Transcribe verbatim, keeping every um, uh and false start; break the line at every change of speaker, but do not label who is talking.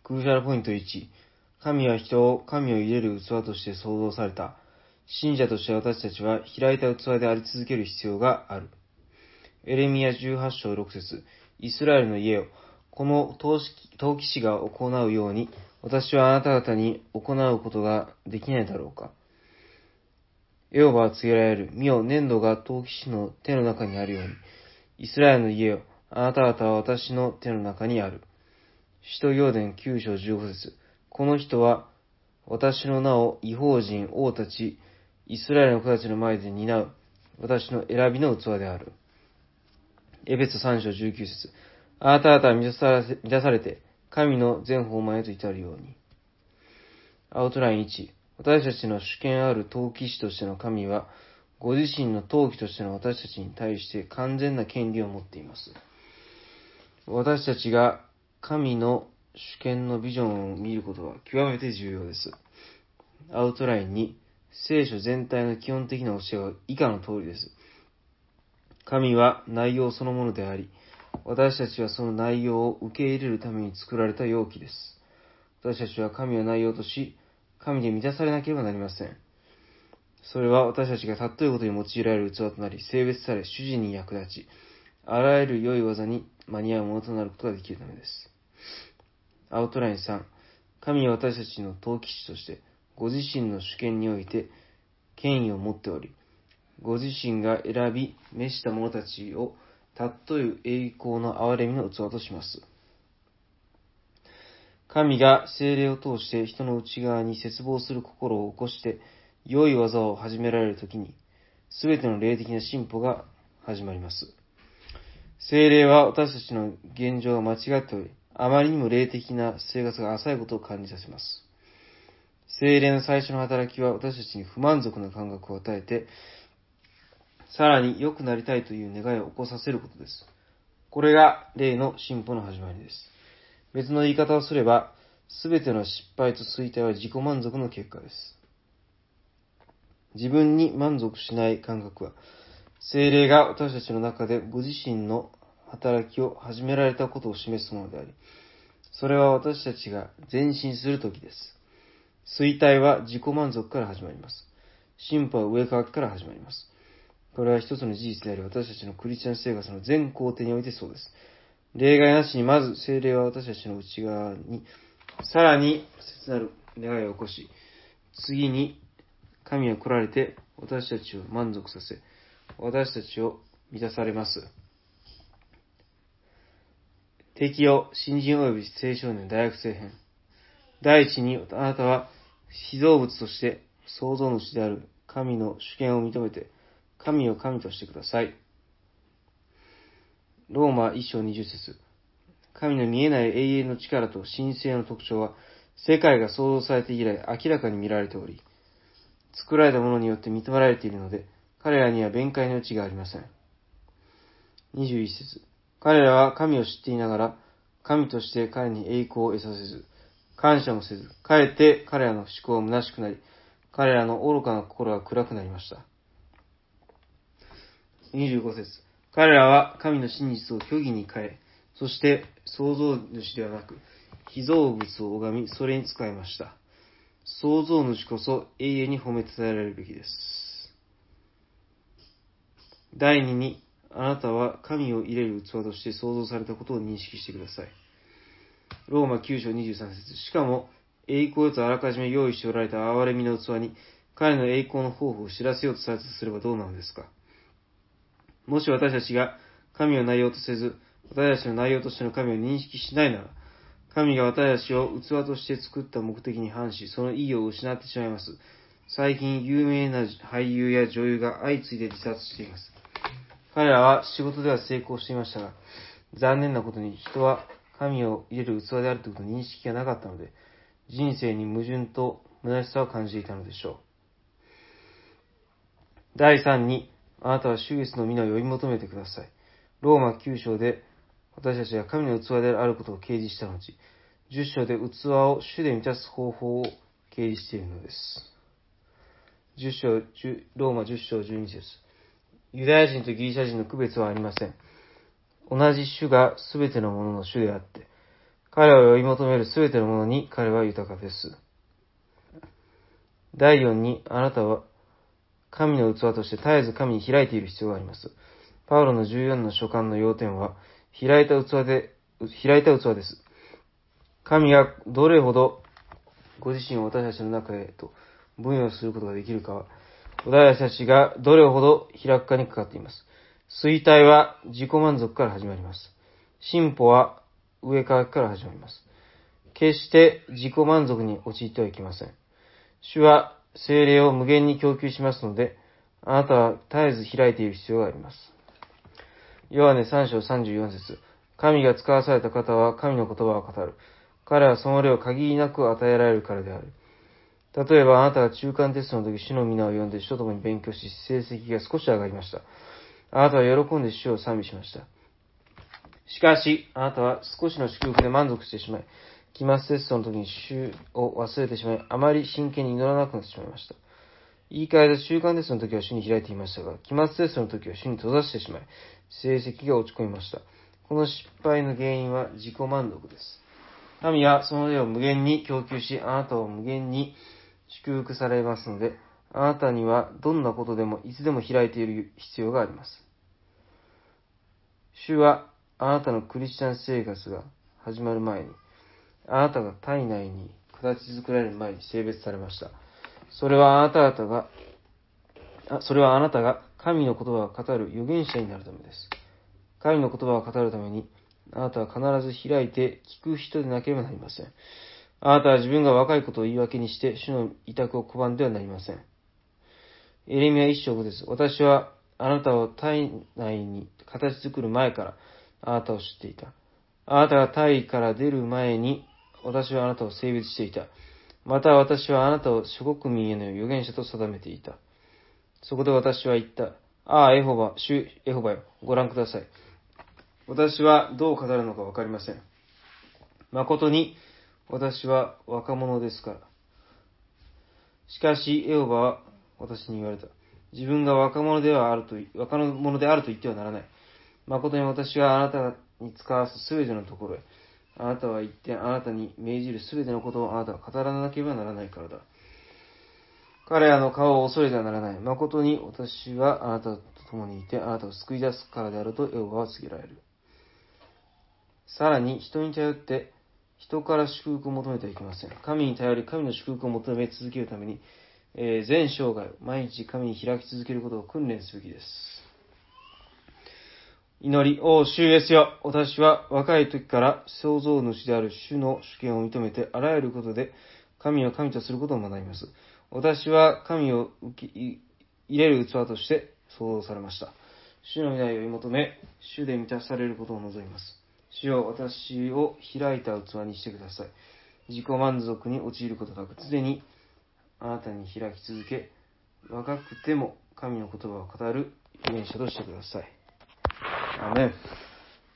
クルーシャルポイントいち、神は人を神を入れる器として創造された。信者として私たちは開いた器であり続ける必要がある。エレミヤじゅうはち章ろく節、イスラエルの家よ、この陶器師が行うように、私はあなた方に行うことができないだろうか。エホバは告げられる。見よ、粘土が陶器師の手の中にあるように、イスラエルの家よ、あなた方は私の手の中にある。使徒行伝きゅう章じゅうご節、この人は私の名を異邦人、王たち、イスラエルの子たちの前で担う私の選びの器である。エペソさん章じゅうきゅう節、あなた方は満たされて神の全宝満へと至るように。アウトラインいち、私たちの主権ある陶器師としての神は、ご自身の陶器としての私たちに対して完全な権利を持っています。私たちが神の主権のビジョンを見ることは極めて重要です。アウトラインに、聖書全体の基本的な教えは以下の通りです。神は内容そのものであり、私たちはその内容を受け入れるために作られた容器です。私たちは神を内容とし、神で満たされなければなりません。それは私たちが尊いことに用いられる器となり、性別され、主人に役立ち、あらゆる良い技に間に合うものとなることができるためです。アウトラインさん、神は私たちの陶器師として、ご自身の主権において権威を持っており、ご自身が選び、召した者たちを尊い栄光の憐れみの器とします。神が聖霊を通して人の内側に切望する心を起こして、良い技を始められるときに、すべての霊的な進歩が始まります。聖霊は私たちの現状が間違っており、あまりにも霊的な生活が浅いことを感じさせます。聖霊の最初の働きは私たちに不満足な感覚を与えて、さらに良くなりたいという願いを起こさせることです。これが霊の進歩の始まりです。別の言い方をすれば、すべての失敗と衰退は自己満足の結果です。自分に満足しない感覚は、聖霊が私たちの中でご自身の働きを始められたことを示すものであり、それは私たちが前進するときです。衰退は自己満足から始まります。進歩は上からから始まります。これは一つの事実であり、私たちのクリスチャン生活の全工程においてそうです。例外なしに、まず聖霊は私たちの内側に、さらに切なる願いを起こし、次に神は来られて私たちを満足させ、私たちを満たされます。適用、新人及び青少年大学生編。第一に、あなたは被造物として創造主である神の主権を認めて、神を神としてください。ローマいち章にじゅう節、神の見えない永遠の力と神聖の特徴は、世界が創造されて以来明らかに見られており、作られたものによって認められているので、彼らには弁解の余地がありません。にじゅういち節、彼らは神を知っていながら、神として彼に栄光を得させず、感謝もせず、かえって彼らの思考は虚しくなり、彼らの愚かな心は暗くなりました。にじゅうご節、彼らは神の真実を虚偽に変え、そして創造主ではなく、被造物を拝み、それに仕えました。創造主こそ永遠に褒めたたえられるべきです。第二に、あなたは神を入れる器として創造されたことを認識してください。ローマきゅう章にじゅうさん節、しかも栄光へとあらかじめ用意しておられた憐れみの器に彼の栄光の方法を知らせようとされたとすればどうなのですか。もし私たちが神を内容とせず、私たちの内容としての神を認識しないなら、神が私たちを器として作った目的に反し、その意義を失ってしまいます。最近有名な俳優や女優が相次いで自殺しています。彼らは仕事では成功していましたが、残念なことに人は神を入れる器であるということの認識がなかったので、人生に矛盾と虚しさを感じていたのでしょう。だいさんに、あなたは主イエスの皆を呼び求めてください。ローマきゅう章で私たちが神の器であることを掲示した後、じゅっ章で器を主で満たす方法を掲示しているのです。じゅっ章、ローマじゅっ章じゅうに節、ユダヤ人とギリシャ人の区別はありません。同じ主がすべてのものの主であって、 彼を追い求めるすべてのものに彼は豊かです。だいよんに、あなたは神の器として絶えず神に開いている必要があります。パウロのじゅうよんの書簡の要点は、開いた器で、開いた器です。神がどれほどご自身を私たちの中へと分与することができるかは、私たちがどれほど開くかにかかっています。衰退は自己満足から始まります。進歩は上からから始まります。決して自己満足に陥ってはいけません。主は聖霊を無限に供給しますので、あなたは絶えず開いている必要があります。ヨハネさん章さんじゅうよん節。神が使わされた方は神の言葉を語る。彼はその霊を限りなく与えられるからである。例えばあなたが中間テストの時、主の皆を読んで主と共に勉強し、成績が少し上がりました。あなたは喜んで主を賛美しました。しかし、あなたは少しの祝福で満足してしまい、期末テストの時に主を忘れてしまい、あまり真剣に祈らなくなってしまいました。言い換えで中間テストの時は主に開いていましたが、期末テストの時は主に閉ざしてしまい、成績が落ち込みました。この失敗の原因は自己満足です。神はその霊を無限に供給し、あなたを無限に祝福されますので、あなたにはどんなことでもいつでも開いている必要があります。主はあなたのクリスチャン生活が始まる前に、あなたが体内に形作られる前に性別されました。それはあなた方が、それはあなたが神の言葉を語る預言者になるためです。神の言葉を語るために、あなたは必ず開いて聞く人でなければなりません。あなたは自分が若いことを言い訳にして、主の委託を拒んではなりません。エレミヤ一章ご節。私はあなたを体内に形作る前からあなたを知っていた。あなたが体から出る前に私はあなたを性別していた。また私はあなたを諸国民への預言者と定めていた。そこで私は言った。ああ、エホバ、主エホバよ、ご覧ください。私はどう語るのかわかりません。誠に私は若者ですから。しかし、エホバは私に言われた。自分が若者ではあると、若者であると言ってはならない。誠に私はあなたに使わすすべてのところへ。あなたは言ってあなたに命じるすべてのことをあなたは語らなければならないからだ。彼らの顔を恐れてはならない。誠に私はあなたと共にいてあなたを救い出すからであるとエホバは告げられる。さらに人に頼って人から祝福を求めてはいけません。神に頼り神の祝福を求め続けるために、えー、全生涯毎日神に開き続けることを訓練すべきです。祈り、お主イエスよ、私は若い時から創造主である主の主権を認めて、あらゆることで神を神とすることを学びます。私は神を受け入れる器として創造されました。主の御名を追い求め、主で満たされることを望みます。主よ、私を開いた器にしてください。自己満足に陥ることなく、常にあなたに開き続け、若くても神の言葉を語る預言者としてください。アーメン。